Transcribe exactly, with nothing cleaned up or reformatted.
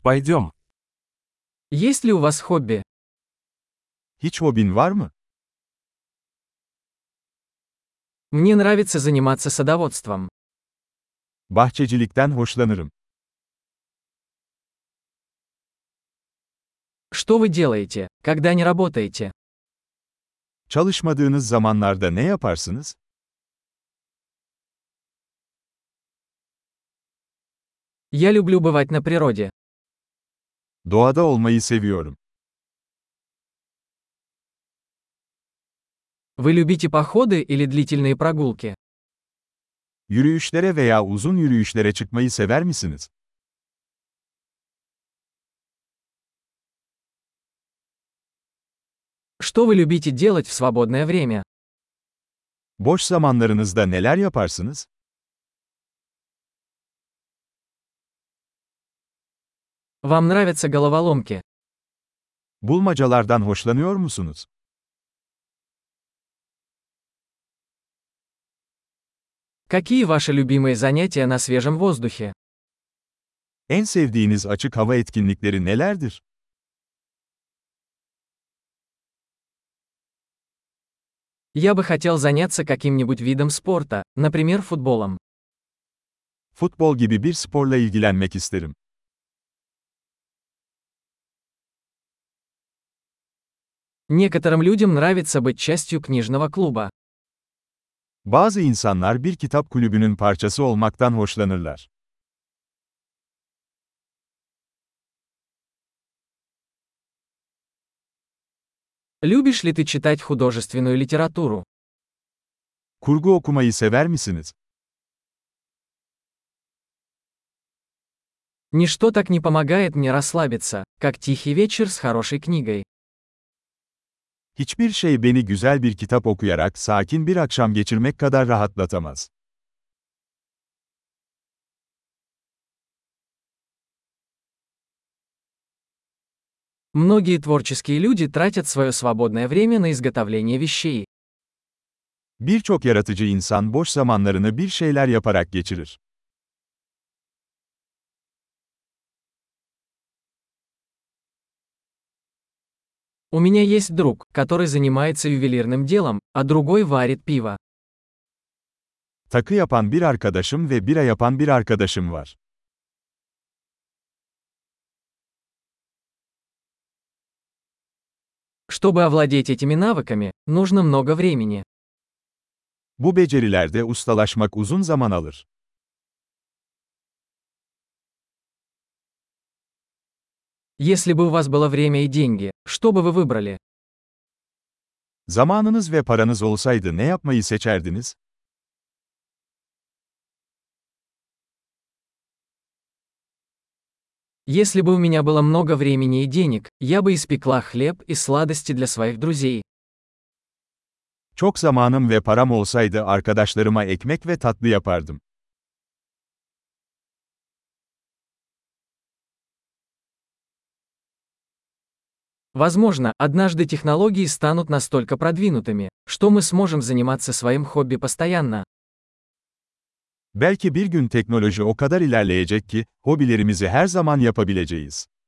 Пойдем. Есть ли у вас хобби? Hiç hobin var mı? Мне нравится заниматься садоводством. Bahçecilikten hoşlanırım. Что вы делаете, когда не работаете? Çalışmadığınız zamanlarda ne yaparsınız? Я люблю бывать на природе. Doğada olmayı seviyorum. Вы любите походы или длительные прогулки? Yürüyüşlere veya uzun yürüyüşlere çıkmayı sever misiniz? Что вы любите делать в свободное время? Boş zamanlarınızda neler yaparsınız? Вам нравятся головоломки? Bulmacalardan hoşlanıyor musunuz? Какие ваши любимые занятия на свежем воздухе? En sevdiğiniz açık hava etkinlikleri nelerdir? Я бы хотел заняться каким-нибудь видом спорта, например, футболом. Futbol gibi bir sporla ilgilenmek isterim. Некоторым людям нравится быть частью книжного клуба. Bazı insanlar bir kitap kulübünün parçası olmaktan hoşlanırlar. Любишь ли ты читать художественную литературу? Kurgu okumayı sever misiniz? Ничто так не помогает мне расслабиться, как тихий вечер с хорошей книгой. Hiçbir şey beni güzel bir kitap okuyarak sakin bir akşam geçirmek kadar rahatlatamaz. Многие творческие люди тратят свое свободное время на изготовление вещей. Birçok yaratıcı insan boş zamanlarını bir şeyler yaparak geçirir. У меня есть друг, который занимается ювелирным делом, а другой варит пиво. Takı yapan bir arkadaşım ve bira yapan bir arkadaşım var. Чтобы овладеть этими навыками, нужно много времени. Bu becerilerde ustalaşmak uzun zaman alır. Если бы у вас было время и деньги, что бы вы выбрали? Zamanınız ve paranız olsaydı ne yapmayı seçerdiniz? Если бы у меня было много времени и денег, я бы испекла хлеб и сладости для своих друзей. Çok zamanım ve param olsaydı arkadaşlarıma ekmek ve tatlı yapardım. Возможно, однажды технологии станут настолько продвинутыми, что мы сможем заниматься своим хобби постоянно. Belki bir gün teknoloji o kadar ilerleyecek ki, hobilerimizi her zaman yapabileceğiz.